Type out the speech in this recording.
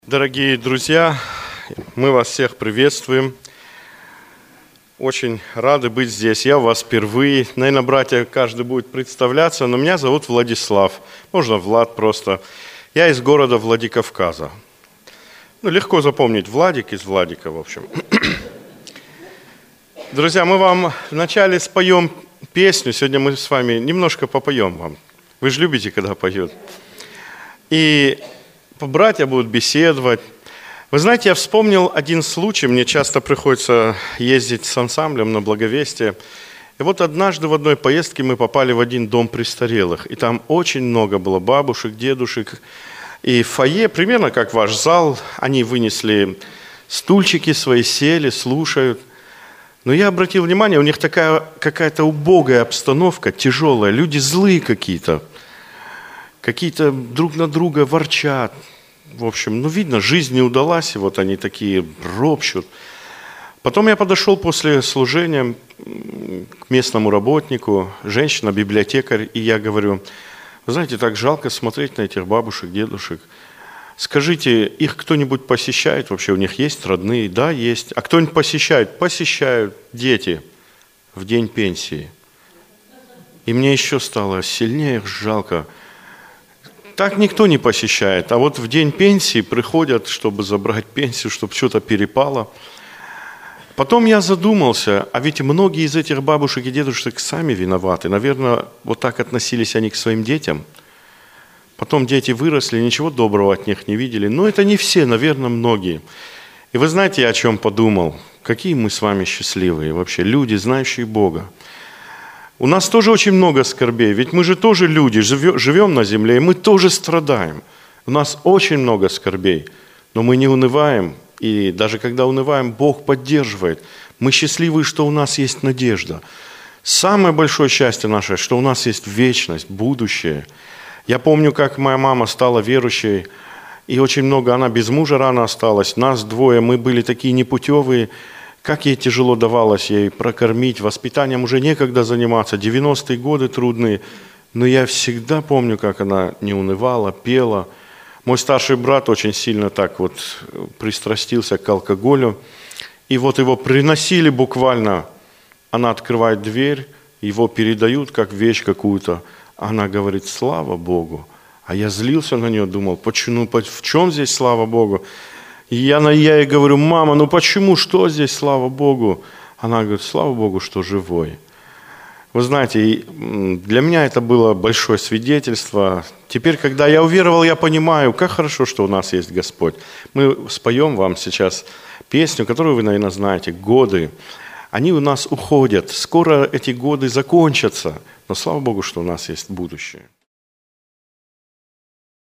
Дорогие друзья, мы вас всех приветствуем. Очень рады быть здесь. Я у вас впервые. Наверное, братья, каждый будет представляться, но меня зовут Владислав. Можно Влад просто. Я из города Владикавказа. Легко запомнить Владик из Владика, в общем. Друзья, мы вам вначале споем песню. Сегодня мы с вами немножко попоем вам. Вы же любите, когда поют. И братья будут беседовать. Вы знаете, я вспомнил один случай. Мне часто приходится ездить с ансамблем на Благовестие. И вот однажды в одной поездке мы попали в один дом престарелых. И там очень много было бабушек, дедушек. И фойе, примерно как ваш зал, они вынесли стульчики свои, сели, слушают. Но я обратил внимание, у них такая какая-то убогая обстановка, тяжелая. Люди злые какие-то друг на друга ворчат. В общем, видно, жизнь не удалась, и вот они такие ропщут. Потом я подошел после служения к местному работнику, женщина-библиотекарь, и я говорю: вы знаете, так жалко смотреть на этих бабушек, дедушек. Скажите, их кто-нибудь посещает вообще? У них есть родные? Да, есть. А кто-нибудь посещает? Посещают дети в день пенсии. И мне еще стало сильнее их жалко. Так никто не посещает, а вот в день пенсии приходят, чтобы забрать пенсию, чтобы что-то перепало. Потом я задумался, а ведь многие из этих бабушек и дедушек сами виноваты. Наверное, вот так относились они к своим детям. Потом дети выросли, ничего доброго от них не видели. Но это не все, наверное, многие. И вы знаете, я о чем подумал? Какие мы с вами счастливые вообще, люди, знающие Бога. У нас тоже очень много скорбей, ведь мы же тоже люди, живем на земле, и мы тоже страдаем. У нас очень много скорбей, но мы не унываем, и даже когда унываем, Бог поддерживает. Мы счастливы, что у нас есть надежда. Самое большое счастье наше, что у нас есть вечность, будущее. Я помню, как моя мама стала верующей, и очень много, она без мужа рано осталась, нас двое, мы были такие непутевые. Как ей тяжело давалось ей прокормить, воспитанием уже некогда заниматься, 90-е годы трудные. Но я всегда помню, как она не унывала, пела. Мой старший брат очень сильно так вот пристрастился к алкоголю. И вот его приносили буквально. Она открывает дверь, его передают как вещь какую-то. Она говорит: слава Богу. А я злился на нее, думал, почему, в чем здесь слава Богу? И я ей говорю: мама, почему, что здесь, слава Богу? Она говорит: слава Богу, что живой. Вы знаете, для меня это было большое свидетельство. Теперь, когда я уверовал, я понимаю, как хорошо, что у нас есть Господь. Мы споем вам сейчас песню, которую вы, наверное, знаете, «Годы». Они у нас уходят, скоро эти годы закончатся, но слава Богу, что у нас есть будущее.